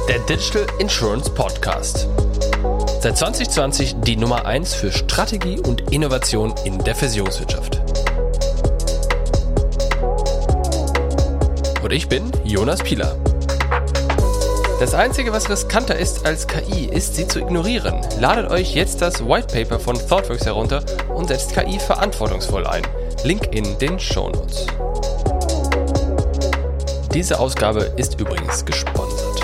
Der Digital Insurance Podcast. Seit 2020 die Nummer 1 für Strategie und Innovation in der Versicherungswirtschaft. Und ich bin Jonas Piehler. Das Einzige, was riskanter ist als KI, ist sie zu ignorieren. Ladet euch jetzt das White Paper von ThoughtWorks herunter und setzt KI verantwortungsvoll ein. Link in den Shownotes. Diese Ausgabe ist übrigens gesponsert.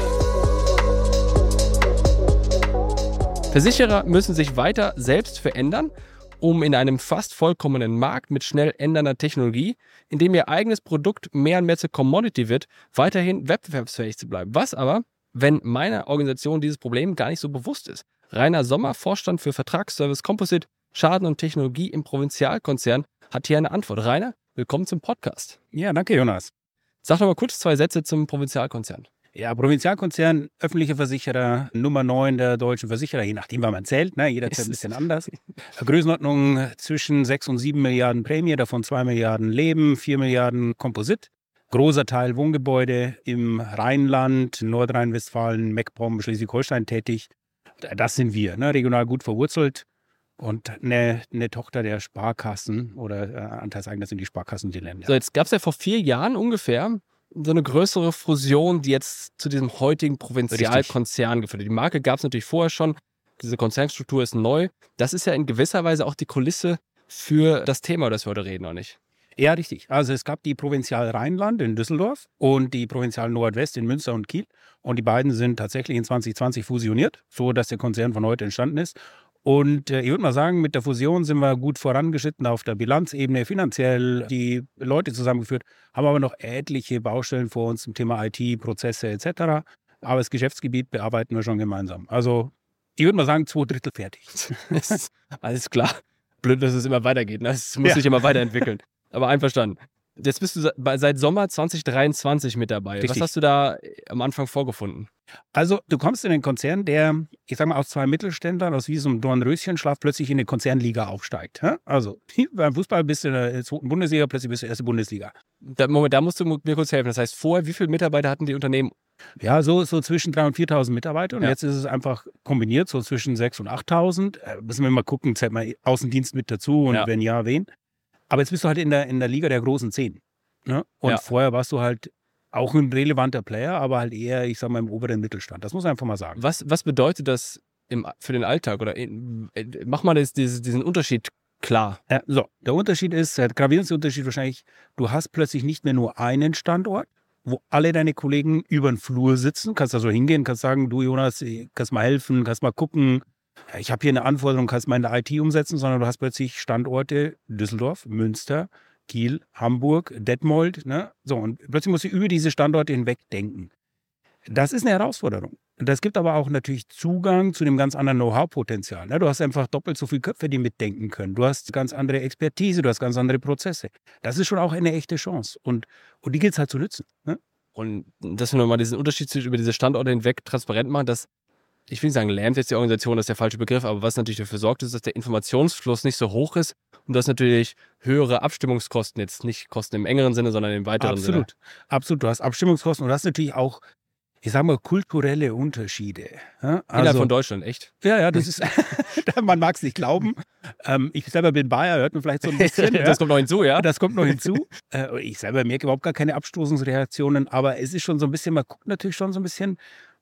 Versicherer müssen sich weiter selbst verändern, um in einem fast vollkommenen Markt mit schnell ändernder Technologie, in dem ihr eigenes Produkt mehr und mehr zur Commodity wird, weiterhin wettbewerbsfähig zu bleiben. Was aber, wenn meiner Organisation dieses Problem gar nicht so bewusst ist? Rainer Sommer, Vorstand für Vertragsservice Composite, Schaden und Technologie im Provinzialkonzern, hat hier eine Antwort. Rainer, willkommen zum Podcast. Ja, danke Jonas. Sag doch mal kurz 2 Sätze zum Provinzialkonzern. Ja, Provinzialkonzern, öffentlicher Versicherer, Nummer 9 der deutschen Versicherer, je nachdem, wann man zählt, ne? Jeder zählt ein bisschen anders. Größenordnung zwischen 6 und 7 Milliarden Prämie, davon 2 Milliarden Leben, 4 Milliarden Komposit. Großer Teil Wohngebäude im Rheinland, Nordrhein-Westfalen, MacPom, Schleswig-Holstein tätig. Das sind wir, ne? Regional gut verwurzelt und eine Tochter der Sparkassen oder Anteilseigner sind die Sparkassen die Länder. So, jetzt gab es ja vor 4 Jahren ungefähr so eine größere Fusion, die jetzt zu diesem heutigen Provinzialkonzern geführt hat. Die Marke gab es natürlich vorher schon. Diese Konzernstruktur ist neu. Das ist ja in gewisser Weise auch die Kulisse für das Thema, über das wir heute reden, oder nicht? Ja, richtig. Also es gab die Provinzial Rheinland in Düsseldorf und die Provinzial Nordwest in Münster und Kiel. Und die beiden sind tatsächlich in 2020 fusioniert, so dass der Konzern von heute entstanden ist. Und ich würde mal sagen, mit der Fusion sind wir gut vorangeschritten auf der Bilanzebene, finanziell die Leute zusammengeführt, haben aber noch etliche Baustellen vor uns zum Thema IT, Prozesse etc. Aber das Geschäftsgebiet bearbeiten wir schon gemeinsam. Also ich würde mal sagen, 2/3 fertig. Alles klar. Blöd, dass es immer weitergeht. Ne? Es muss sich immer weiterentwickeln. Aber einverstanden. Jetzt bist du seit Sommer 2023 mit dabei. Richtig. Was hast du da am Anfang vorgefunden? Also du kommst in einen Konzern, der, ich sag mal, aus 2 Mittelständlern, aus wie so einem Dornröschenschlaf plötzlich in eine Konzernliga aufsteigt. Also beim Fußball bist du in der 2. Bundesliga, plötzlich bist du erste Bundesliga. Moment, da musst du mir kurz helfen. Das heißt, vorher, wie viele Mitarbeiter hatten die Unternehmen? Ja, so zwischen 3.000 und 4.000 Mitarbeiter. Und ja. Jetzt ist es einfach kombiniert, so zwischen 6.000 und 8.000. Müssen wir mal gucken, zählt mal Außendienst mit dazu und wenn ja, wen. Aber jetzt bist du halt in der Liga der großen 10. Ne? Und vorher warst du halt auch ein relevanter Player, aber halt eher, ich sag mal, im oberen Mittelstand. Das muss man einfach mal sagen. Was bedeutet das für den Alltag? Oder mach mal diesen Unterschied klar. Der Unterschied ist, der gravierendste Unterschied wahrscheinlich, du hast plötzlich nicht mehr nur einen Standort, wo alle deine Kollegen über den Flur sitzen. Kannst da so hingehen, kannst sagen, du Jonas, kannst mal helfen, kannst mal gucken. Ich habe hier eine Anforderung, kannst mal in der IT umsetzen, sondern du hast plötzlich Standorte Düsseldorf, Münster, Kiel, Hamburg, Detmold. Ne? So, und plötzlich musst du über diese Standorte hinweg denken. Das ist eine Herausforderung. Das gibt aber auch natürlich Zugang zu einem ganz anderen Know-how-Potenzial. Ne? Du hast einfach doppelt so viele Köpfe, die mitdenken können. Du hast ganz andere Expertise, du hast ganz andere Prozesse. Das ist schon auch eine echte Chance. Und die gilt es halt zu nutzen. Ne? Und dass wir nochmal diesen Unterschied über diese Standorte hinweg transparent machen, dass ich will nicht sagen, lähmt jetzt die Organisation, das ist der falsche Begriff, aber was natürlich dafür sorgt, ist, dass der Informationsfluss nicht so hoch ist und dass natürlich höhere Abstimmungskosten, jetzt nicht Kosten im engeren Sinne, sondern im weiteren Sinne. Absolut. Du hast Abstimmungskosten und du hast natürlich auch, ich sage mal, kulturelle Unterschiede. Ja? Innerhalb von Deutschland, echt? Ja, das ist, man mag es nicht glauben. Ich selber bin Bayer, hört man vielleicht so ein bisschen. Das kommt noch hinzu, ja? Das kommt noch hinzu. Ich selber merke überhaupt gar keine Abstoßungsreaktionen, aber es ist schon so ein bisschen, man guckt natürlich schon so ein bisschen,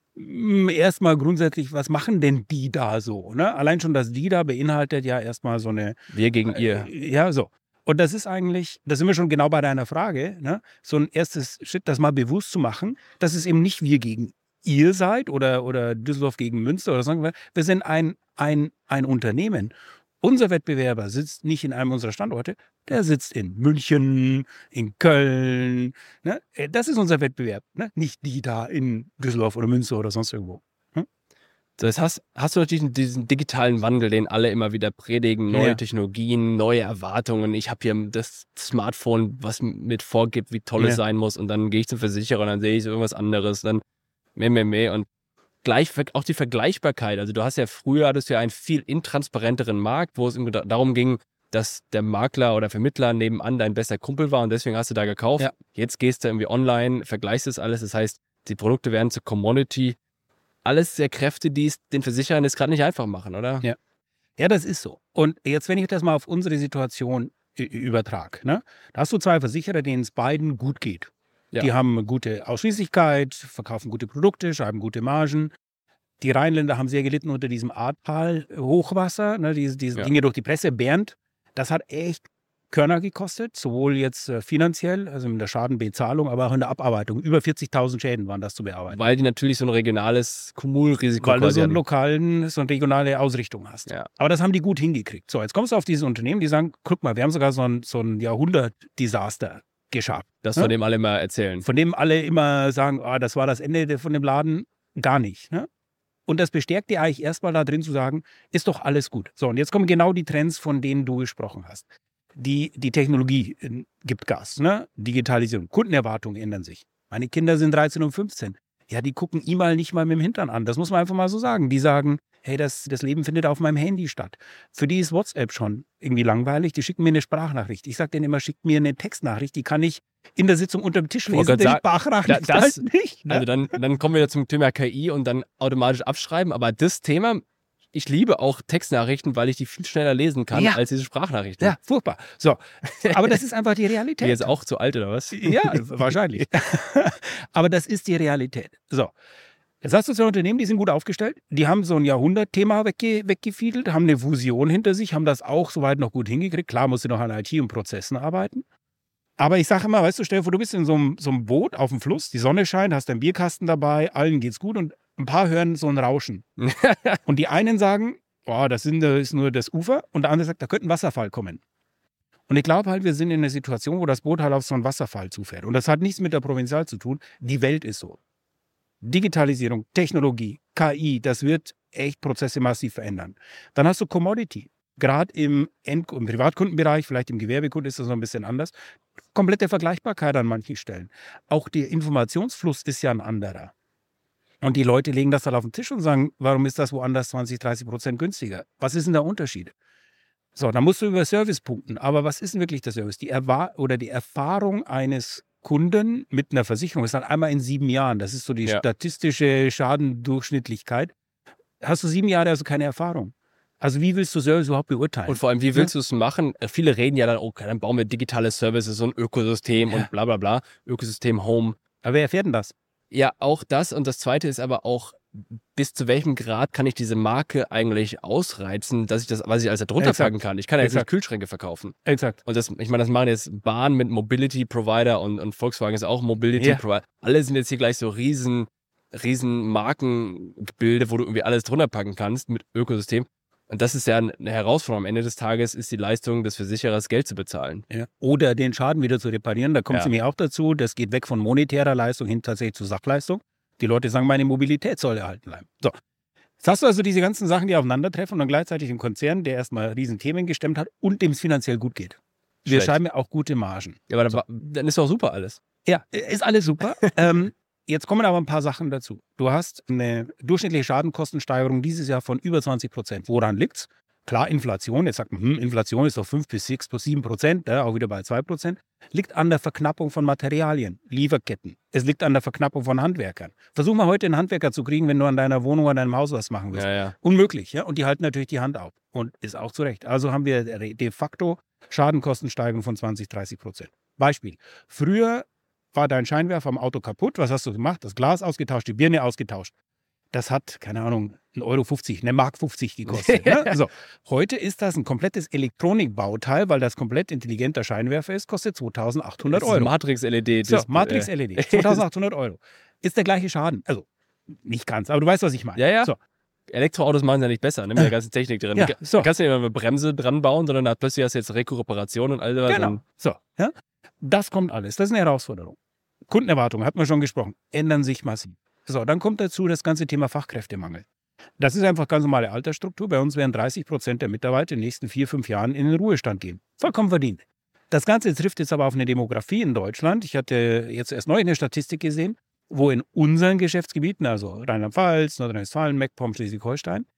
erstmal grundsätzlich, was machen denn die da so? Ne? Allein schon das die da beinhaltet ja erstmal so eine... Wir gegen ihr. Ja, so. Und das ist eigentlich, da sind wir schon genau bei deiner Frage, ne? So ein erstes Schritt, das mal bewusst zu machen, dass es eben nicht wir gegen ihr seid oder Düsseldorf gegen Münster oder so. Wir sind ein Unternehmen. Unser Wettbewerber sitzt nicht in einem unserer Standorte, der sitzt in München, in Köln. Ne? Das ist unser Wettbewerb, ne? Nicht die da in Düsseldorf oder Münster oder sonst irgendwo. Das hast du natürlich diesen digitalen Wandel, den alle immer wieder predigen, neue Technologien, neue Erwartungen. Ich habe hier das Smartphone, was mit vorgibt, wie toll es sein muss, und dann gehe ich zum Versicherer und dann sehe ich irgendwas anderes, dann mehr und gleich auch die Vergleichbarkeit. Also du hattest ja einen viel intransparenteren Markt, wo es darum ging, dass der Makler oder Vermittler nebenan dein bester Kumpel war und deswegen hast du da gekauft. Ja. Jetzt gehst du irgendwie online, vergleichst das alles. Das heißt, die Produkte werden zur Commodity. alles sehr Kräfte, die es den Versicherern jetzt gerade nicht einfach machen, oder? Ja. Ja, das ist so. Und jetzt, wenn ich das mal auf unsere Situation übertrage, ne? Da hast du zwei Versicherer, denen es beiden gut geht. Ja. Die haben gute Ausschließlichkeit, verkaufen gute Produkte, schreiben gute Margen. Die Rheinländer haben sehr gelitten unter diesem Ahrtal-Hochwasser, ne? Diese Dinge durch die Presse. Bernd, das hat echt Körner gekostet, sowohl jetzt finanziell, also in der Schadenbezahlung, aber auch in der Abarbeitung. Über 40.000 Schäden waren das zu bearbeiten. Weil die natürlich so ein regionales Kumulrisiko Weil du quasi so hatten. so eine regionale Ausrichtung hast. Ja. Aber das haben die gut hingekriegt. So, jetzt kommst du auf dieses Unternehmen, die sagen, guck mal, wir haben sogar so ein Jahrhundert-Desaster geschafft. Das ne? von dem alle mal erzählen. Von dem alle immer sagen, das war das Ende von dem Laden. Gar nicht. Ne? Und das bestärkt die eigentlich erstmal da drin zu sagen, ist doch alles gut. So, und jetzt kommen genau die Trends, von denen du gesprochen hast. Die Technologie gibt Gas, ne? Digitalisierung, Kundenerwartungen ändern sich. Meine Kinder sind 13 und 15. Ja, die gucken E-Mail nicht mal mit dem Hintern an. Das muss man einfach mal so sagen. Die sagen, hey, das Leben findet auf meinem Handy statt. Für die ist WhatsApp schon irgendwie langweilig. Die schicken mir eine Sprachnachricht. Ich sage denen immer, schickt mir eine Textnachricht. Die kann ich in der Sitzung unter dem Tisch lesen. Die Sprachnachricht das halt nicht. Ne? Also dann kommen wir zum Thema KI und dann automatisch abschreiben. Aber das Thema, ich liebe auch Textnachrichten, weil ich die viel schneller lesen kann als diese Sprachnachrichten. Ja, furchtbar. So, aber das ist einfach die Die Realität. jetzt auch zu alt, oder was? Ja, wahrscheinlich. Aber das ist die Realität. So, jetzt hast du zwei Unternehmen, die sind gut aufgestellt. Die haben so ein Jahrhundert-Thema weggefiedelt, haben eine Fusion hinter sich, haben das auch soweit noch gut hingekriegt. Klar, musst du noch an IT und Prozessen arbeiten. Aber ich sage immer, weißt du, stell dir vor, du bist in so einem Boot auf dem Fluss, die Sonne scheint, hast deinen Bierkasten dabei, allen geht's gut und ein paar hören so ein Rauschen. Und die einen sagen, das ist nur das Ufer, und der andere sagt, da könnte ein Wasserfall kommen. Und ich glaube halt, wir sind in einer Situation, wo das Boot halt auf so einen Wasserfall zufährt. Und das hat nichts mit der Provinzial zu tun. Die Welt ist so. Digitalisierung, Technologie, KI, das wird echt Prozesse massiv verändern. Dann hast du Commodity. Gerade im Privatkundenbereich, vielleicht im Gewerbekunden ist das noch ein bisschen anders. Komplette Vergleichbarkeit an manchen Stellen. Auch der Informationsfluss ist ja ein anderer. Und die Leute legen das dann auf den Tisch und sagen, warum ist das woanders 20-30% günstiger? Was ist denn der Unterschied? So, dann musst du über Service punkten. Aber was ist denn wirklich der Service? Die Erfahrung eines Kunden mit einer Versicherung ist dann einmal in 7 Jahren. Das ist so die statistische Schadendurchschnittlichkeit. Hast du 7 Jahre also keine Erfahrung? Also wie willst du Service überhaupt beurteilen? Und vor allem, wie willst du es machen? Viele reden ja dann, okay, dann bauen wir digitale Services, so ein Ökosystem und bla bla bla. Ökosystem Home. Aber wer erfährt denn das? Ja, auch das. Und das Zweite ist aber auch, bis zu welchem Grad kann ich diese Marke eigentlich ausreizen, dass ich das, was ich alles darunter packen kann. Ich kann ja jetzt nicht Kühlschränke verkaufen. Exakt. Und das, ich meine, das machen jetzt Bahn mit Mobility Provider und Volkswagen ist auch Mobility Provider. Alle sind jetzt hier gleich so riesen Markengebilde, wo du irgendwie alles drunter packen kannst mit Ökosystem. Und das ist ja eine Herausforderung. Am Ende des Tages ist die Leistung des Versicherers, Geld zu bezahlen. Ja. Oder den Schaden wieder zu reparieren. Da kommt es nämlich auch dazu. Das geht weg von monetärer Leistung hin tatsächlich zu Sachleistung. Die Leute sagen, meine Mobilität soll erhalten bleiben. So. Jetzt hast du also diese ganzen Sachen, die aufeinandertreffen und dann gleichzeitig den Konzern, der erstmal riesen Themen gestemmt hat und dem es finanziell gut geht. Wir schreiben ja auch gute Margen. Ja, aber dann ist doch super alles. Ja, ist alles super. Jetzt kommen aber ein paar Sachen dazu. Du hast eine durchschnittliche Schadenkostensteigerung dieses Jahr von über 20%. Woran liegt's? Klar, Inflation. Jetzt sagt man, Inflation ist doch 5 bis 6 plus 7%, auch wieder bei 2%. Liegt an der Verknappung von Materialien, Lieferketten. Es liegt an der Verknappung von Handwerkern. Versuch mal heute einen Handwerker zu kriegen, wenn du an deiner Wohnung, an deinem Haus was machen willst. Ja. Unmöglich, ja. Und die halten natürlich die Hand auf. Und ist auch zu Recht. Also haben wir de facto Schadenkostensteigerung von 20-30%. Beispiel. Früher war dein Scheinwerfer am Auto kaputt. Was hast du gemacht? Das Glas ausgetauscht, die Birne ausgetauscht. Das hat, keine Ahnung, 1,50 Euro, eine Mark 50 gekostet. Ne? Also, heute ist das ein komplettes Elektronikbauteil, weil das komplett intelligenter Scheinwerfer ist, kostet 2.800 Euro. Matrix-LED. So, Matrix-LED, 2.800 Euro. Ist der gleiche Schaden. Also, nicht ganz, aber du weißt, was ich meine. Ja. So. Elektroautos machen ja nicht besser, ne, mit der ganzen Technik drin. Ja, so. Du kannst ja nicht immer eine Bremse dran bauen, sondern plötzlich hast du jetzt Rekuperation und all das. Genau. So, ja. Das kommt alles. Das ist eine Herausforderung. Kundenerwartungen, hatten wir schon gesprochen, ändern sich massiv. So, dann kommt dazu das ganze Thema Fachkräftemangel. Das ist einfach ganz normale Altersstruktur. Bei uns werden 30% der Mitarbeiter in den nächsten 4-5 Jahren in den Ruhestand gehen. Vollkommen verdient. Das Ganze trifft jetzt aber auf eine Demografie in Deutschland. Ich hatte jetzt erst neulich eine Statistik gesehen, wo in unseren Geschäftsgebieten, also Rheinland-Pfalz, Nordrhein-Westfalen, MacPom, Schleswig-Holstein,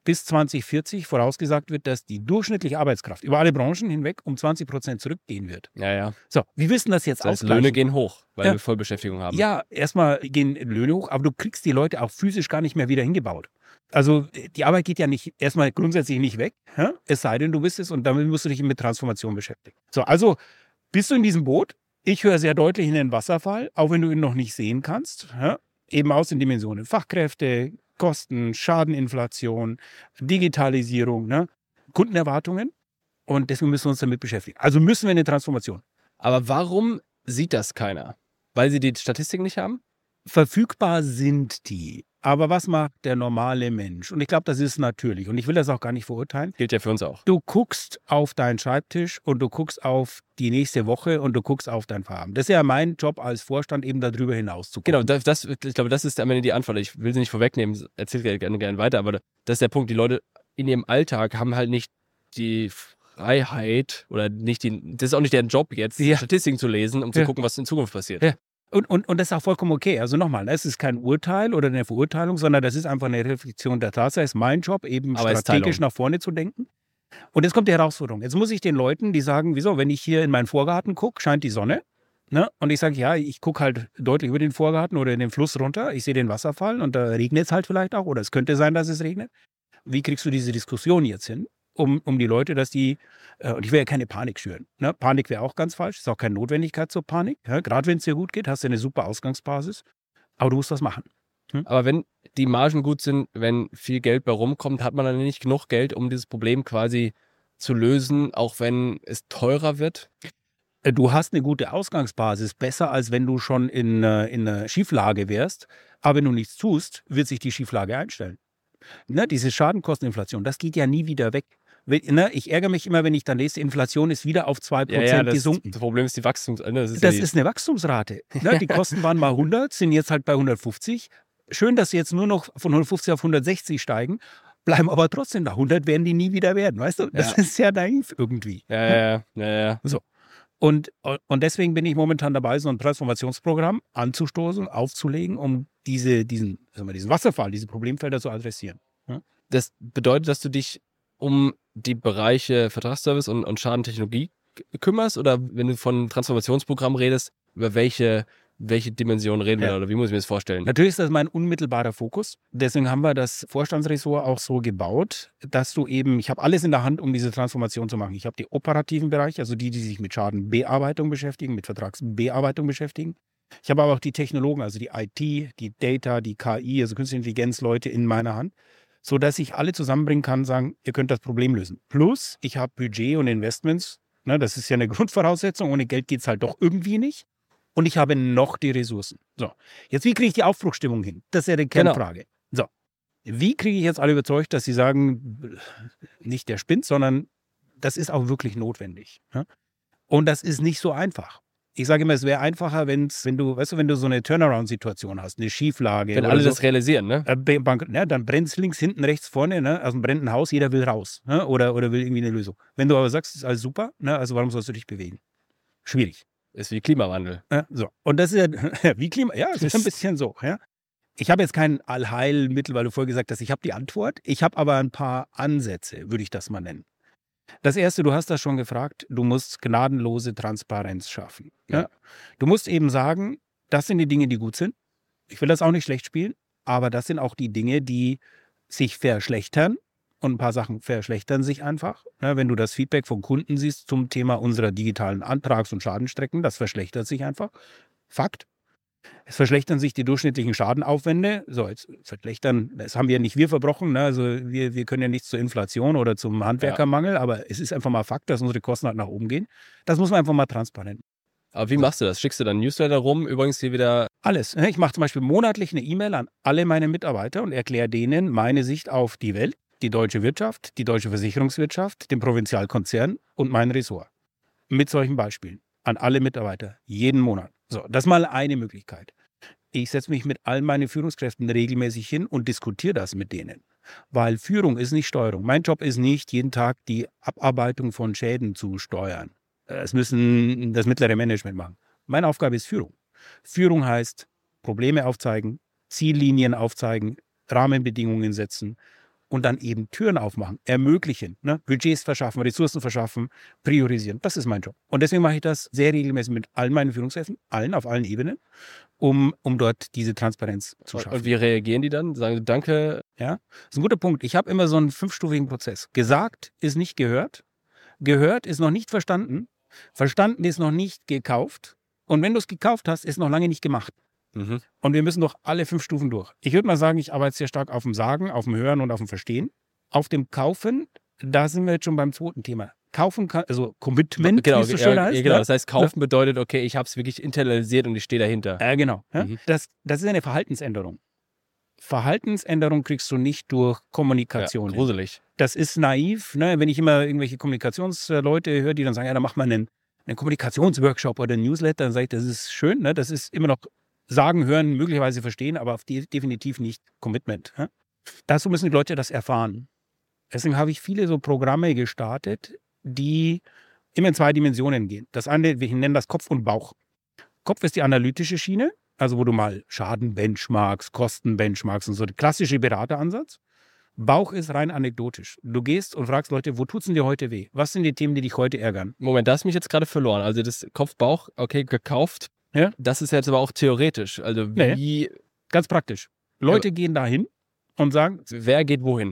bis 2040 vorausgesagt wird, dass die durchschnittliche Arbeitskraft über alle Branchen hinweg um 20% zurückgehen wird. Ja. So, wie wissen das jetzt Das heißt, ausgleichen? Löhne gehen hoch, weil wir Vollbeschäftigung haben. Ja, erstmal gehen Löhne hoch, aber du kriegst die Leute auch physisch gar nicht mehr wieder hingebaut. Also die Arbeit geht ja nicht erstmal grundsätzlich nicht weg, es sei denn, du bist es und damit musst du dich mit Transformation beschäftigen. So, also bist du in diesem Boot? Ich höre sehr deutlich in den Wasserfall, auch wenn du ihn noch nicht sehen kannst. Eben aus den Dimensionen Fachkräfte, Kosten, Schadeninflation, Digitalisierung, Kundenerwartungen. Und deswegen müssen wir uns damit beschäftigen. Also müssen wir eine Transformation. Aber warum sieht das keiner? Weil sie die Statistiken nicht haben? Verfügbar sind die. Aber was macht der normale Mensch? Und ich glaube, das ist natürlich. Und ich will das auch gar nicht verurteilen. Gilt ja für uns auch. Du guckst auf deinen Schreibtisch und du guckst auf die nächste Woche und du guckst auf dein Feierabend. Das ist ja mein Job als Vorstand, eben darüber hinaus zu gucken. Genau, ich glaube, das ist am Ende die Antwort. Ich will sie nicht vorwegnehmen, erzähl gerne weiter, aber das ist der Punkt. Die Leute in ihrem Alltag haben halt nicht die Freiheit oder nicht das ist auch nicht deren Job jetzt, Statistiken zu lesen, um zu gucken, was in Zukunft passiert. Ja. Und das ist auch vollkommen okay. Also nochmal, es ist kein Urteil oder eine Verurteilung, sondern das ist einfach eine Reflexion der Tatsache. Es ist mein Job, eben strategisch nach vorne zu denken. Und jetzt kommt die Herausforderung. Jetzt muss ich den Leuten, die sagen, wieso, wenn ich hier in meinen Vorgarten gucke, scheint die Sonne. Ne? Und ich sage, ja, ich gucke halt deutlich über den Vorgarten oder in den Fluss runter. Ich sehe den Wasserfall und da regnet es halt vielleicht auch. Oder es könnte sein, dass es regnet. Wie kriegst du diese Diskussion jetzt hin? Um die Leute, dass die, und ich will ja keine Panik schüren. Ne? Panik wäre auch ganz falsch, ist auch keine Notwendigkeit zur Panik. Ja? Gerade wenn es dir gut geht, hast du eine super Ausgangsbasis, aber du musst was machen. Aber wenn die Margen gut sind, wenn viel Geld bei rumkommt, hat man dann nicht genug Geld, um dieses Problem quasi zu lösen, auch wenn es teurer wird? Du hast eine gute Ausgangsbasis, besser als wenn du schon in einer Schieflage wärst. Aber wenn du nichts tust, wird sich die Schieflage einstellen. Ne? Diese Schadenkosteninflation, das geht ja nie wieder weg. Ich ärgere mich immer, wenn ich dann lese, Inflation ist wieder auf 2% gesunken. Das Problem ist die Wachstumsrate. Das ist eine Wachstumsrate. Ne? Die Kosten waren mal 100, sind jetzt halt bei 150. Schön, dass sie jetzt nur noch von 150 auf 160 steigen, bleiben aber trotzdem da. 100 werden die nie wieder werden, weißt du? Das ist ja naiv irgendwie. Ja. So. Und deswegen bin ich momentan dabei, so ein Transformationsprogramm anzustoßen, aufzulegen, um diesen Wasserfall, diese Problemfelder zu adressieren. Ja? Das bedeutet, dass du dich um die Bereiche Vertragsservice und Schadentechnologie kümmerst? Oder wenn du von Transformationsprogramm redest, über welche Dimension reden wir da? Oder wie muss ich mir das vorstellen? Natürlich ist das mein unmittelbarer Fokus. Deswegen haben wir das Vorstandsressort auch so gebaut, dass ich habe alles in der Hand, um diese Transformation zu machen. Ich habe die operativen Bereiche, also die sich mit Schadenbearbeitung beschäftigen, mit Vertragsbearbeitung beschäftigen. Ich habe aber auch die Technologen, also die IT, die Data, die KI, also künstliche Intelligenz, Leute in meiner Hand, sodass ich alle zusammenbringen kann, sagen, ihr könnt das Problem lösen. Plus, ich habe Budget und Investments. Ne, das ist ja eine Grundvoraussetzung. Ohne Geld geht es halt doch irgendwie nicht. Und ich habe noch die Ressourcen. So, jetzt wie kriege ich die Aufbruchstimmung hin? Das ist ja die Kernfrage. Genau. So, wie kriege ich jetzt alle überzeugt, dass sie sagen, nicht der spinnt, sondern das ist auch wirklich notwendig. Ja? Und das ist nicht so einfach. Ich sage immer, es wäre einfacher, wenn du so eine Turnaround-Situation hast, eine Schieflage. Wenn alle das realisieren, ne? Dann brennt es links, hinten, rechts, vorne, ne? Aus dem brennenden Haus, jeder will raus, ne? Oder will irgendwie eine Lösung. Wenn du aber sagst, es ist alles super, ne? Also warum sollst du dich bewegen? Schwierig. Ist wie Klimawandel. Ja, so. Und das ist ja wie es ist ein bisschen so. Ja? Ich habe jetzt kein Allheilmittel, weil du vorher gesagt hast, ich habe die Antwort. Ich habe aber ein paar Ansätze, würde ich das mal nennen. Das erste, du hast das schon gefragt, du musst gnadenlose Transparenz schaffen. Ja? Du musst eben sagen, das sind die Dinge, die gut sind. Ich will das auch nicht schlecht spielen, aber das sind auch die Dinge, die sich verschlechtern. Und ein paar Sachen verschlechtern sich einfach. Ja, wenn du das Feedback von Kunden siehst zum Thema unserer digitalen Antrags- und Schadenstrecken, das verschlechtert sich einfach. Fakt. Es verschlechtern sich die durchschnittlichen Schadenaufwände. So, jetzt verschlechtern, das haben ja nicht wir verbrochen. Ne? Also wir können ja nichts zur Inflation oder zum Handwerkermangel, aber es ist einfach mal Fakt, dass unsere Kosten halt nach oben gehen. Das muss man einfach mal transparent. Aber wie machst du das? Schickst du dann Newsletter rum? Übrigens hier wieder... Alles. Ich mache zum Beispiel monatlich eine E-Mail an alle meine Mitarbeiter und erkläre denen meine Sicht auf die Welt, die deutsche Wirtschaft, die deutsche Versicherungswirtschaft, den Provinzialkonzern und mein Ressort. Mit solchen Beispielen an alle Mitarbeiter, jeden Monat. So, das ist mal eine Möglichkeit. Ich setze mich mit all meinen Führungskräften regelmäßig hin und diskutiere das mit denen. Weil Führung ist nicht Steuerung. Mein Job ist nicht, jeden Tag die Abarbeitung von Schäden zu steuern. Das müssen das mittlere Management machen. Meine Aufgabe ist Führung. Führung heißt Probleme aufzeigen, Ziellinien aufzeigen, Rahmenbedingungen setzen, und dann eben Türen aufmachen, ermöglichen, ne? Budgets verschaffen, Ressourcen verschaffen, priorisieren. Das ist mein Job. Und deswegen mache ich das sehr regelmäßig mit allen meinen Führungskräften, auf allen Ebenen, um dort diese Transparenz zu schaffen. Und wie reagieren die dann? Sagen sie Danke? Ja, das ist ein guter Punkt. Ich habe immer so einen 5-stufigen Prozess. Gesagt ist nicht gehört. Gehört ist noch nicht verstanden. Verstanden ist noch nicht gekauft. Und wenn du es gekauft hast, ist noch lange nicht gemacht. Mhm. Und wir müssen doch alle 5 Stufen durch. Ich würde mal sagen, ich arbeite sehr stark auf dem Sagen, auf dem Hören und auf dem Verstehen. Auf dem Kaufen, da sind wir jetzt schon beim zweiten Thema. Kaufen kann, also Commitment, Genau, wie es so schön heißt. genau. Ne? Das heißt, kaufen bedeutet, okay, ich habe es wirklich internalisiert und ich stehe dahinter. Genau. Ja? Mhm. Das ist eine Verhaltensänderung. Verhaltensänderung kriegst du nicht durch Kommunikation. Ja, gruselig. Das ist naiv, ne? Wenn ich immer irgendwelche Kommunikationsleute höre, die dann sagen, ja, dann mach mal einen Kommunikationsworkshop oder einen Newsletter, dann sage ich, das ist schön, ne? Das ist immer noch sagen, hören, möglicherweise verstehen, aber definitiv nicht Commitment. Ne? Dazu müssen die Leute das erfahren. Deswegen habe ich viele so Programme gestartet, die immer in 2 Dimensionen gehen. Das eine, wir nennen das Kopf und Bauch. Kopf ist die analytische Schiene, also wo du mal Schaden benchmarkst, Kosten benchmarkst und so, der klassische Berateransatz. Bauch ist rein anekdotisch. Du gehst und fragst Leute, wo tut's denn dir heute weh? Was sind die Themen, die dich heute ärgern? Moment, da hast du mich jetzt gerade verloren. Also das Kopf-Bauch, okay, gekauft. Ja? Das ist jetzt aber auch theoretisch. Also wie, Ganz praktisch. Leute gehen dahin und sagen, wer geht wohin?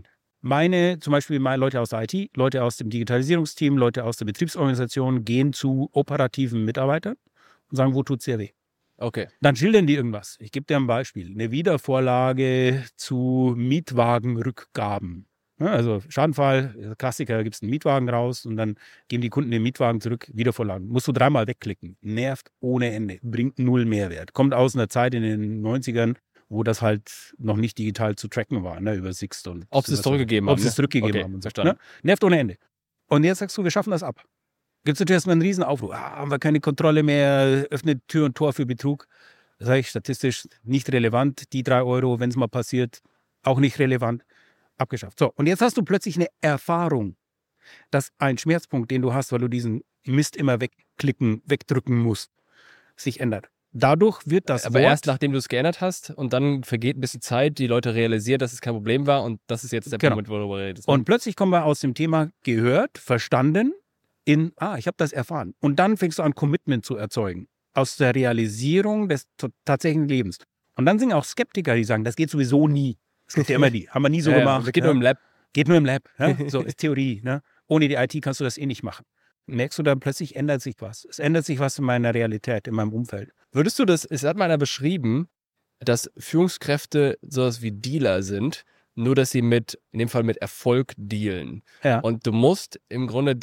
zum Beispiel meine Leute aus der IT, Leute aus dem Digitalisierungsteam, Leute aus der Betriebsorganisation gehen zu operativen Mitarbeitern und sagen, wo tut's dir weh? Okay. Dann schildern die irgendwas. Ich gebe dir ein Beispiel. Eine Wiedervorlage zu Mietwagenrückgaben. Ja, also Schadenfall, Klassiker, gibst einen Mietwagen raus und dann geben die Kunden den Mietwagen zurück, Wiedervorlagen. Musst du 3-mal wegklicken. Nervt ohne Ende. Bringt 0 Mehrwert. Kommt aus einer Zeit in den 90ern, wo das halt noch nicht digital zu tracken war, ne, über Sixt und Ob sie es zurückgegeben haben. Ob sie es zurückgegeben Okay, haben. Und so, verstanden. ne? Nervt ohne Ende. Und jetzt sagst du, wir schaffen das ab. Gibt es natürlich erstmal einen riesen Aufruf. Haben wir keine Kontrolle mehr, öffnet Tür und Tor für Betrug. Das sage ich statistisch nicht relevant. Die 3 Euro, wenn es mal passiert, auch nicht relevant. Abgeschafft. So, und jetzt hast du plötzlich eine Erfahrung, dass ein Schmerzpunkt, den du hast, weil du diesen Mist immer wegdrücken musst, sich ändert. Dadurch wird das Aber Wort, erst nachdem du es geändert hast und dann vergeht ein bisschen Zeit, die Leute realisieren, dass es kein Problem war und das ist jetzt der Moment, worüber du redest. Und plötzlich kommen wir aus dem Thema gehört, verstanden, ich habe das erfahren. Und dann fängst du an, Commitment zu erzeugen. Aus der Realisierung des tatsächlichen Lebens. Und dann sind auch Skeptiker, die sagen, das geht sowieso nie. Das gibt ja immer die. Haben wir nie so gemacht. Geht nur im Lab. Geht nur im Lab. Ja? So ist Theorie. Ne? Ohne die IT kannst du das eh nicht machen. Merkst du, dann plötzlich ändert sich was. Es ändert sich was in meiner Realität, in meinem Umfeld. Würdest du das, es hat mal einer beschrieben, dass Führungskräfte sowas wie Dealer sind, nur dass sie in dem Fall mit Erfolg dealen. Ja. Und du musst im Grunde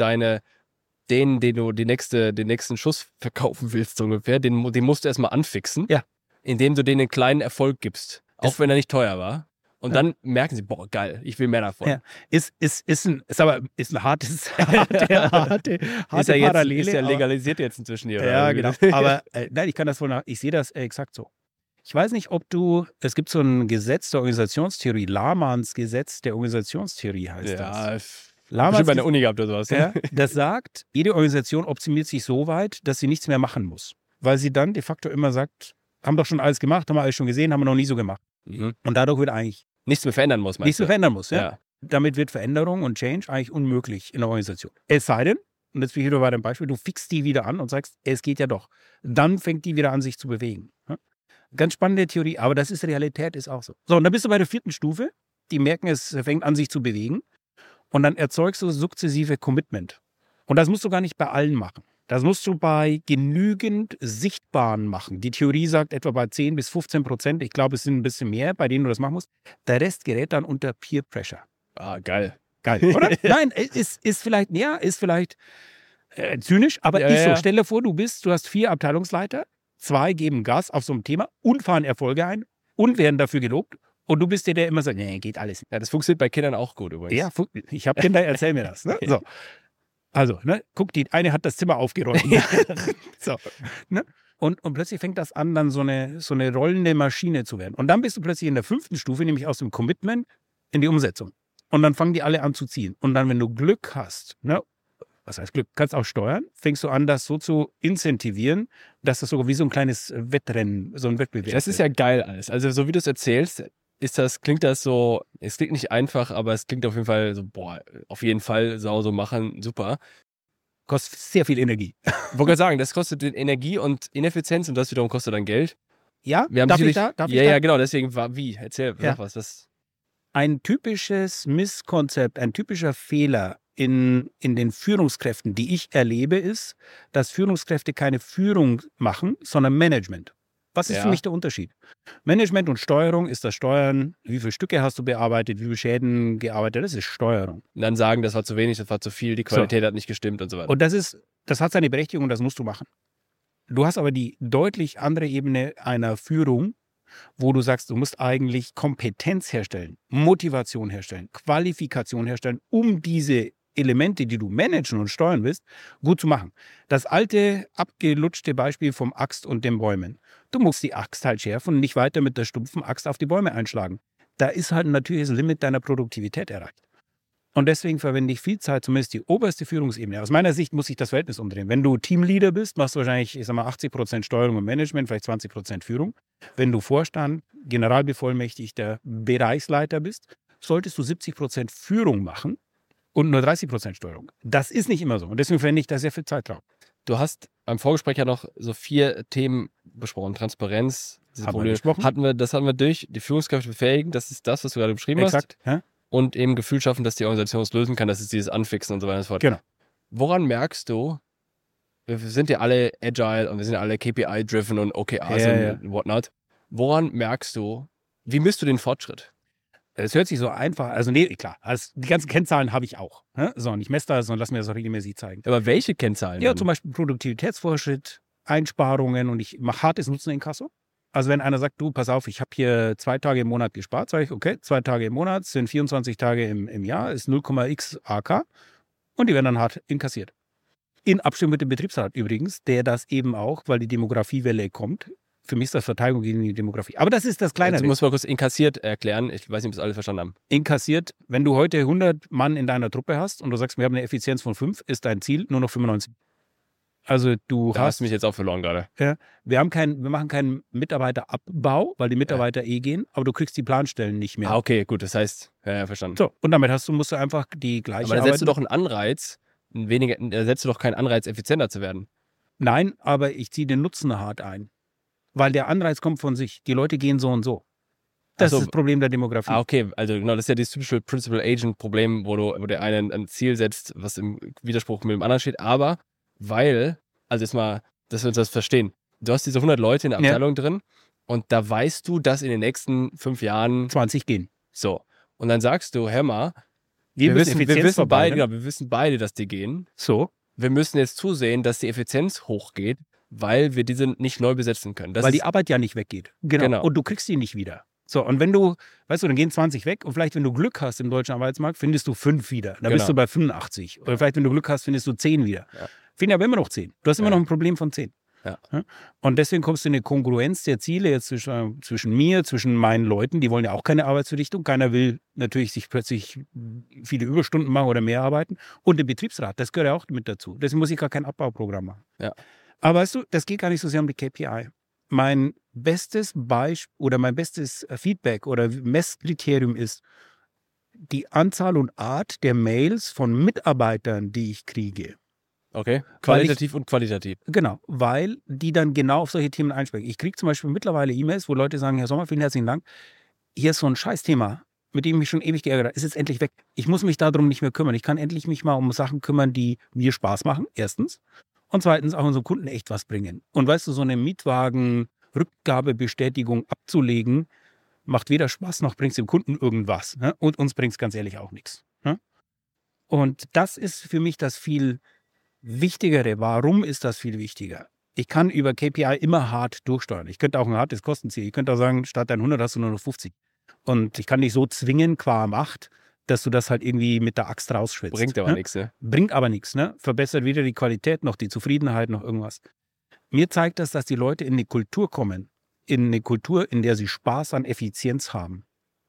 denen du den nächsten Schuss verkaufen willst, so ungefähr, den musst du erstmal anfixen, Ja. indem du denen einen kleinen Erfolg gibst. Auch wenn er nicht teuer war. Und dann merken sie, boah, geil, ich will mehr davon. Ja. Ist ein hartes, harte Parallele. Ist ja legalisiert jetzt inzwischen hier. Ja, genau. Aber nein, ich kann das ich sehe das exakt so. Ich weiß nicht, es gibt so ein Gesetz der Organisationstheorie, Lahmanns Gesetz der Organisationstheorie heißt das. Lahmanns bei der Uni gehabt oder sowas. Ja, das sagt, jede Organisation optimiert sich so weit, dass sie nichts mehr machen muss. Weil sie dann de facto immer sagt, haben doch schon alles gemacht, haben wir alles schon gesehen, haben wir noch nie so gemacht. Mhm. Und dadurch wird eigentlich nichts mehr verändern muss, nichts mehr verändern muss. Ja. Damit wird Veränderung und Change eigentlich unmöglich in der Organisation. Es sei denn, und jetzt bin ich wieder bei dem Beispiel, du fixst die wieder an und sagst, es geht ja doch. Dann fängt die wieder an, sich zu bewegen. Ganz spannende Theorie, aber das ist Realität, ist auch so. So, und dann bist du bei der 4. Stufe. Die merken, es fängt an, sich zu bewegen. Und dann erzeugst du sukzessive Commitment. Und das musst du gar nicht bei allen machen. Das musst du bei genügend Sichtbaren machen. Die Theorie sagt etwa bei 10-15%. Ich glaube, es sind ein bisschen mehr, bei denen du das machen musst. Der Rest gerät dann unter Peer Pressure. Ah, geil. Geil, oder? Nein, ist vielleicht zynisch, aber ist so. Ja. Stell dir vor, du hast 4 Abteilungsleiter, 2 geben Gas auf so einem Thema und fahren Erfolge ein und werden dafür gelobt. Und du bist der immer sagt, nee, geht alles nicht. Ja, das funktioniert bei Kindern auch gut übrigens. Ja, ich habe Kinder, erzähl mir das. Ne? So. Also, ne, guck, die eine hat das Zimmer aufgeräumt. So, ne? Und plötzlich fängt das an, dann so eine rollende Maschine zu werden. Und dann bist du plötzlich in der 5. Stufe, nämlich aus dem Commitment in die Umsetzung. Und dann fangen die alle an zu ziehen. Und dann, wenn du Glück hast, ne, was heißt Glück, kannst auch steuern, fängst du an, das so zu incentivieren, dass das sogar wie so ein kleines Wettrennen, so ein Wettbewerb Das ist ja geil alles. Also so wie du es erzählst, klingt das so, es klingt nicht einfach, aber es klingt auf jeden Fall so, boah, auf jeden Fall so machen, super. Kostet sehr viel Energie. Ich wollte gerade sagen, das kostet Energie und Ineffizienz und das wiederum kostet dann Geld. Ja, Wir haben darf ich sicherlich- da? Ja, genau, deswegen wie? Erzähl, Ja. sag was. Das, Ein typisches Misskonzept, ein typischer Fehler in den Führungskräften, die ich erlebe, ist, dass Führungskräfte keine Führung machen, sondern Management. Was ist Ja. für mich der Unterschied? Management und Steuerung ist das Steuern. Wie viele Stücke hast du bearbeitet? Wie viele Schäden gearbeitet? Das ist Steuerung. und dann sagen, das war zu wenig, das war zu viel, die Qualität hat nicht gestimmt und so weiter. Und das hat seine Berechtigung und das musst du machen. Du hast aber die deutlich andere Ebene einer Führung, wo du sagst, du musst eigentlich Kompetenz herstellen, Motivation herstellen, Qualifikation herstellen, um diese Elemente, die du managen und steuern willst, gut zu machen. Das alte, abgelutschte Beispiel vom Axt und den Bäumen. Du musst die Axt halt schärfen und nicht weiter mit der stumpfen Axt auf die Bäume einschlagen. Da ist halt ein natürliches Limit deiner Produktivität erreicht. Und deswegen verwende ich viel Zeit, zumindest die oberste Führungsebene. Aus meiner Sicht muss sich das Verhältnis umdrehen. Wenn du Teamleader bist, machst du wahrscheinlich, 80% Steuerung und Management, vielleicht 20% Führung. Wenn du Vorstand, Generalbevollmächtigter, Bereichsleiter bist, solltest du 70% Führung machen und nur 30% Steuerung. Das ist nicht immer so. Und deswegen verwende ich da sehr viel Zeit drauf. Du hast beim Vorgespräch ja noch so 4 Themen besprochen. Transparenz, diese Haben wir Probleme. besprochen. Das hatten wir durch. Die Führungskräfte befähigen, das ist das, was du gerade beschrieben Exakt. Ja? hast. Und eben Gefühl schaffen, dass die Organisation es lösen kann. Das ist dieses Anfixen und so weiter und so fort. Genau. Woran merkst du, wir sind ja alle agile und wir sind ja alle KPI-driven und OKRs und whatnot. Woran merkst du, wie misst du den Fortschritt? Es hört sich so einfach, also nee, klar, also die ganzen Kennzahlen habe ich auch. Ne? So, und ich messe das und lass mir das auch regelmäßig zeigen. Aber welche Kennzahlen? Ja, dann? zum Beispiel Produktivitätsfortschritt, Einsparungen und ich mache hartes Nutzeninkasso. Also wenn einer sagt, du, pass auf, ich habe hier 2 Tage im Monat gespart, sage ich, okay, 2 Tage im Monat sind 24 Tage im Jahr, ist 0,x AK und die werden dann hart inkassiert. In Abstimmung mit dem Betriebsrat übrigens, der das eben auch, weil die Demografiewelle kommt. Für mich ist das Verteidigung gegen die Demografie. Aber das ist das Kleinere. Also, du musst mal kurz inkassiert erklären. Ich weiß nicht, ob das alle verstanden haben. Inkassiert, wenn du heute 100 Mann in deiner Truppe hast und du sagst, wir haben eine Effizienz von 5, ist dein Ziel nur noch 95. Also du Da hast du mich jetzt auch verloren gerade. wir machen keinen Mitarbeiterabbau, weil die Mitarbeiter gehen, aber du kriegst die Planstellen nicht mehr. Ah, okay, gut. Das heißt, ja, verstanden. So, und damit musst du einfach die gleiche Aber da Arbeit. setzt du doch einen Anreiz, da setzt du doch keinen Anreiz, effizienter zu werden. Nein, aber ich ziehe den Nutzen hart ein. Weil der Anreiz kommt von sich. Die Leute gehen so und so. Das Ach so. ist das Problem der Demografie. Ah, okay. Also genau, das ist ja dieses typische Principal-Agent-Problem, wo der eine ein Ziel setzt, was im Widerspruch mit dem anderen steht. Aber also jetzt mal, dass wir uns das verstehen. Du hast diese 100 Leute in der Abteilung drin und da weißt du, dass in den nächsten 5 Jahren 20 gehen. so. Und dann sagst du, hör mal, Wir wir wissen beide, ne? wir wissen beide, dass die gehen. So, Wir müssen jetzt zusehen, dass die Effizienz hochgeht, weil wir diese nicht neu besetzen können. Das weil ist, die Arbeit ja nicht weggeht. Genau. Und du kriegst die nicht wieder. So, und wenn du, weißt du, dann gehen 20 weg und vielleicht, wenn du Glück hast im deutschen Arbeitsmarkt, findest du 5 wieder. Dann bist Genau. du bei 85. Oder vielleicht, wenn du Glück hast, findest du 10 wieder. Ja. Finden aber immer noch 10. Du hast immer Ja. noch ein Problem von 10. Ja. Und deswegen kommst du in eine Kongruenz der Ziele jetzt zwischen mir, zwischen meinen Leuten. Die wollen ja auch keine Arbeitsverdichtung. Keiner will natürlich sich plötzlich viele Überstunden machen oder mehr arbeiten. Und der Betriebsrat, das gehört ja auch mit dazu. Deswegen muss ich gar kein Abbauprogramm machen. Ja. Aber weißt du, das geht gar nicht so sehr um die KPI. Mein bestes Beispiel oder mein bestes Feedback oder Messkriterium ist die Anzahl und Art der Mails von Mitarbeitern, die ich kriege. okay, qualitativ und qualitativ. Genau, weil die dann genau auf solche Themen einsprechen. Ich kriege zum Beispiel mittlerweile E-Mails, wo Leute sagen, Herr Sommer, vielen herzlichen Dank. Hier ist so ein Scheißthema, mit dem ich mich schon ewig geärgert habe. Ist jetzt endlich weg. Ich muss mich darum nicht mehr kümmern. Ich kann endlich mich mal um Sachen kümmern, die mir Spaß machen, erstens. Und zweitens auch unseren Kunden echt was bringen. Und weißt du, so eine Mietwagen-Rückgabebestätigung abzulegen, macht weder Spaß noch bringt es dem Kunden irgendwas. Ne? Und uns bringt es ganz ehrlich auch nichts. Ne? Und das ist für mich das viel Wichtigere. Warum ist das viel wichtiger? Ich kann über KPI immer hart durchsteuern. Ich könnte auch ein hartes Kostenziel. Ich könnte auch sagen, statt dein 100 hast du nur noch 50. Und ich kann dich so zwingen, qua Macht, dass du das halt irgendwie mit der Axt rausschwitzt. Bringt aber ne? nichts, ne? Bringt aber nichts. Ne? Verbessert weder die Qualität noch die Zufriedenheit noch irgendwas. Mir zeigt das, dass die Leute in eine Kultur kommen. In eine Kultur, in der sie Spaß an Effizienz haben.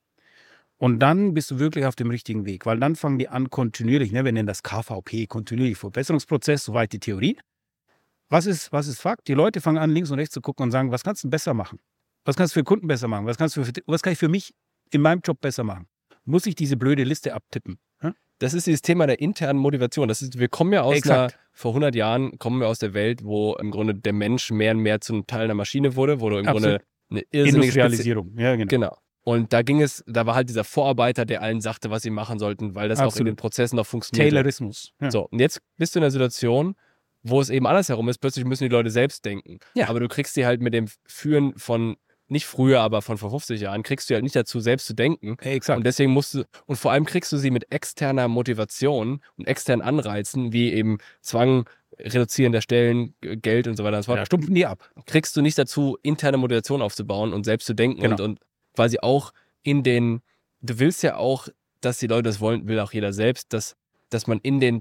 Und dann bist du wirklich auf dem richtigen Weg, weil dann fangen die an kontinuierlich, ne, wir nennen das KVP, kontinuierlich Verbesserungsprozess, soweit die Theorie. Was ist Fakt? Die Leute fangen an, links und rechts zu gucken und sagen, was kannst du besser machen? Was kannst du für Kunden besser machen? Was kann ich für mich in meinem Job besser machen? Muss ich diese blöde Liste abtippen? Das ist dieses Thema der internen Motivation. Wir kommen ja vor 100 Jahren kommen wir aus der Welt, wo im Grunde der Mensch mehr und mehr zum Teil einer Maschine wurde, wo du im Grunde eine irrsinnige Industrialisierung. Ja, genau. Und da war halt dieser Vorarbeiter, der allen sagte, was sie machen sollten, weil das auch in den Prozessen noch funktioniert. Taylorismus. Ja. So, und jetzt bist du in der Situation, wo es eben andersherum ist. Plötzlich müssen die Leute selbst denken. Ja. Aber du kriegst sie halt mit dem Führen von, nicht früher, aber von vor 50 Jahren, kriegst du halt nicht dazu, selbst zu denken. Exakt. Und deswegen und vor allem kriegst du sie mit externer Motivation und externen Anreizen, wie eben Zwang, Reduzieren der Stellen, Geld und so weiter. Ja, stumpfen die ab. Kriegst du nicht dazu, interne Motivation aufzubauen und selbst zu denken und quasi auch du willst ja auch, dass die Leute das wollen, will auch jeder selbst, dass man in den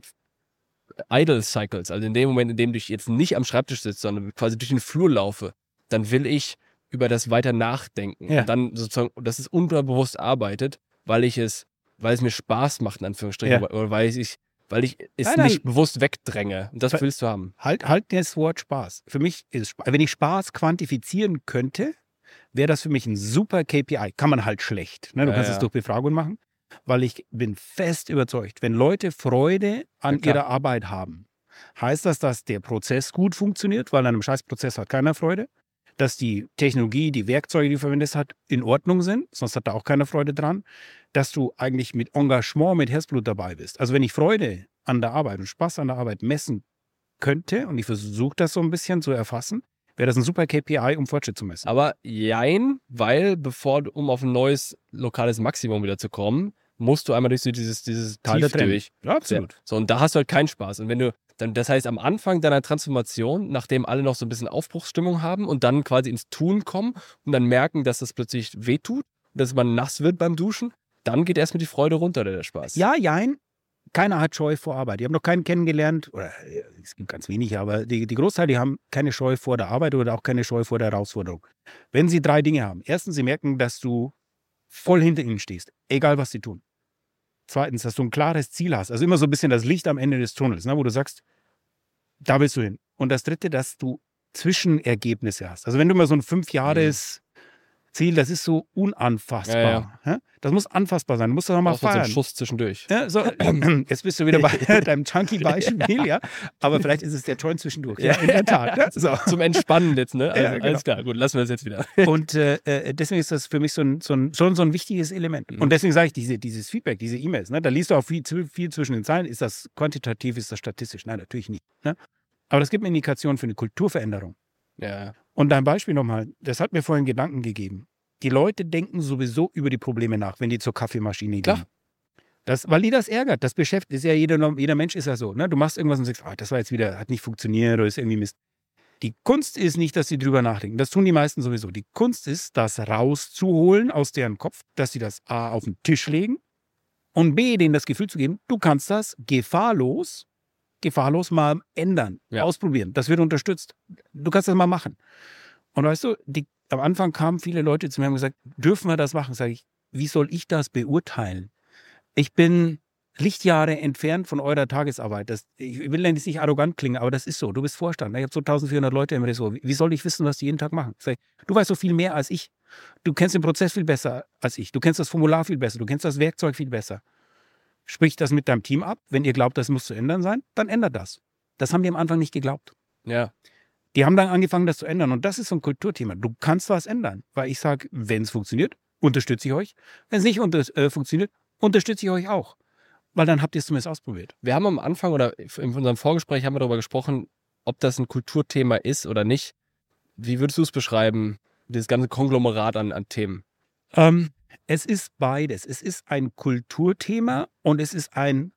Idle Cycles, also in dem Moment, in dem ich jetzt nicht am Schreibtisch sitze, sondern quasi durch den Flur laufe, dann will ich über das weiter nachdenken. Ja. Und dann sozusagen, dass es unterbewusst arbeitet, weil es mir Spaß macht, in Anführungsstrichen, oder weil ich es nicht bewusst wegdränge. Und das willst du haben. Halt das Wort Spaß. Für mich ist wenn ich Spaß quantifizieren könnte, wäre das für mich ein super KPI. Kann man halt schlecht. Ne? Du kannst es durch Befragung machen, weil ich bin fest überzeugt, wenn Leute Freude an ihrer Arbeit haben, heißt das, dass der Prozess gut funktioniert, weil an einem Scheißprozess hat keiner Freude, dass die Technologie, die Werkzeuge, die du verwendest, in Ordnung sind, sonst hat da auch keiner Freude dran, dass du eigentlich mit Engagement, mit Herzblut dabei bist. Also wenn ich Freude an der Arbeit und Spaß an der Arbeit messen könnte, und ich versuche das so ein bisschen zu erfassen, wäre das ein super KPI, um Fortschritt zu messen. Aber jein, weil um auf ein neues lokales Maximum wieder zu kommen, musst du einmal durch so dieses Tal Tief der durch. Ja, absolut. So, und da hast du halt keinen Spaß. Und wenn du das heißt, am Anfang deiner Transformation, nachdem alle noch so ein bisschen Aufbruchsstimmung haben und dann quasi ins Tun kommen und dann merken, dass das plötzlich wehtut, dass man nass wird beim Duschen, dann geht erstmal die Freude runter, der Spaß. Ja, jein. Keiner hat Scheu vor Arbeit. Die haben noch keinen kennengelernt, oder es gibt ganz wenige, aber die Großteil, die haben keine Scheu vor der Arbeit oder auch keine Scheu vor der Herausforderung. Wenn sie 3 Dinge haben. Erstens, sie merken, dass du voll hinter ihnen stehst, egal was sie tun. Zweitens, dass du ein klares Ziel hast. Also immer so ein bisschen das Licht am Ende des Tunnels, ne, wo du sagst, da willst du hin. Und das Dritte, dass du Zwischenergebnisse hast. Also wenn du mal so ein 5-Jahres-Ziel, das ist so unanfassbar. Ja. Das muss anfassbar sein. Du musst das nochmal feiern. So ein Schuss zwischendurch. Ja, so, jetzt bist du wieder bei deinem Chunky-Beispiel, ja. Aber vielleicht ist es der Joint zwischendurch. Ja, in der Tat. Ja? So. Zum Entspannen jetzt, ne? Also, Ja, genau. Alles klar, gut, lassen wir das jetzt wieder. Und deswegen ist das für mich schon so ein wichtiges Element. Und deswegen sage ich, dieses Feedback, diese E-Mails, ne, da liest du auch viel zwischen den Zeilen. Ist das quantitativ, ist das statistisch? Nein, natürlich nicht. Ne? Aber das gibt eine Indikation für eine Kulturveränderung. Ja. Und dein Beispiel nochmal, das hat mir vorhin Gedanken gegeben. Die Leute denken sowieso über die Probleme nach, wenn die zur Kaffeemaschine gehen. Klar. Weil die das ärgert. Das beschäftigt, ist ja jeder Mensch ist ja so. Ne? Du machst irgendwas und sagst, das war jetzt wieder, hat nicht funktioniert oder ist irgendwie Mist. Die Kunst ist nicht, dass sie drüber nachdenken. Das tun die meisten sowieso. Die Kunst ist, das rauszuholen aus deren Kopf, dass sie das A auf den Tisch legen und B, denen das Gefühl zu geben, du kannst das gefahrlos mal ändern, ausprobieren. Das wird unterstützt. Du kannst das mal machen. Und weißt du, am Anfang kamen viele Leute zu mir und haben gesagt, dürfen wir das machen? Sag ich, wie soll ich das beurteilen? Ich bin Lichtjahre entfernt von eurer Tagesarbeit. Ich will jetzt nicht arrogant klingen, aber das ist so. Du bist Vorstand. Ich habe so 1400 Leute im Ressort. Wie soll ich wissen, was die jeden Tag machen? Sag ich, du weißt so viel mehr als ich. Du kennst den Prozess viel besser als ich. Du kennst das Formular viel besser. Du kennst das Werkzeug viel besser. Sprich das mit deinem Team ab. Wenn ihr glaubt, das muss zu ändern sein, dann ändert das. Das haben die am Anfang nicht geglaubt. Ja. Die haben dann angefangen, das zu ändern. Und das ist so ein Kulturthema. Du kannst was ändern. Weil ich sage, wenn es funktioniert, unterstütze ich euch. Wenn es nicht funktioniert, unterstütze ich euch auch. Weil dann habt ihr es zumindest ausprobiert. Wir haben am Anfang oder in unserem Vorgespräch haben wir darüber gesprochen, ob das ein Kulturthema ist oder nicht. Wie würdest du es beschreiben, dieses ganze Konglomerat an Themen? Es ist beides. Es ist ein Kulturthema und es ist ein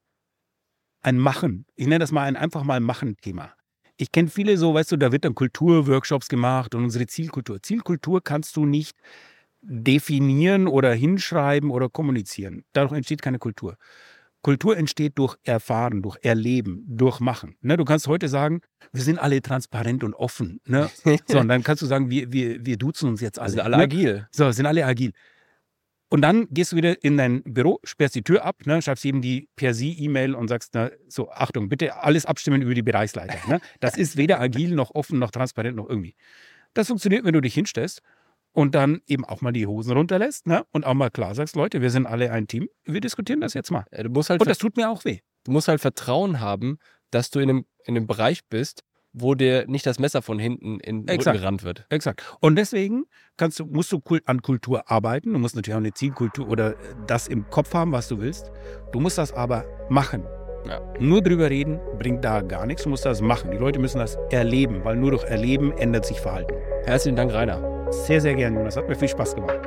Machen. Ich nenne das mal einfach mal Machen-Thema. Ich kenne viele so, weißt du, da wird dann Kulturworkshops gemacht und unsere Zielkultur. Zielkultur kannst du nicht definieren oder hinschreiben oder kommunizieren. Dadurch entsteht keine Kultur. Kultur entsteht durch Erfahren, durch Erleben, durch Machen. Ne, du kannst heute sagen, wir sind alle transparent und offen. Ne? So, und dann kannst du sagen, wir duzen uns jetzt alle. Sind alle agil. So, sind alle agil. Und dann gehst du wieder in dein Büro, sperrst die Tür ab, ne, schreibst jedem die per Sie-E-Mail und sagst, na, so, Achtung, bitte alles abstimmen über die Bereichsleiter. Ne? Das ist weder agil, noch offen, noch transparent, noch irgendwie. Das funktioniert, wenn du dich hinstellst und dann eben auch mal die Hosen runterlässt, ne? Und auch mal klar sagst, Leute, wir sind alle ein Team, wir diskutieren das jetzt mal. Du musst halt und das tut mir auch weh. Du musst halt Vertrauen haben, dass du in einem Bereich bist, wo dir nicht das Messer von hinten in den Rücken gerammt wird. Exakt. Und deswegen musst du an Kultur arbeiten. Du musst natürlich auch eine Zielkultur oder das im Kopf haben, was du willst. Du musst das aber machen. Ja. Nur drüber reden bringt da gar nichts. Du musst das machen. Die Leute müssen das erleben, weil nur durch Erleben ändert sich Verhalten. Herzlichen Dank, Rainer. Sehr, sehr gerne, Jonas. Hat mir viel Spaß gemacht.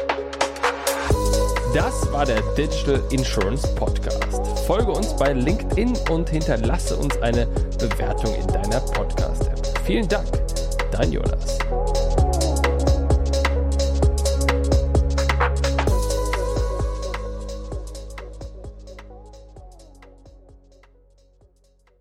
Das war der Digital Insurance Podcast. Folge uns bei LinkedIn und hinterlasse uns eine Bewertung in deiner Podcast-App. Vielen Dank, dein Jonas.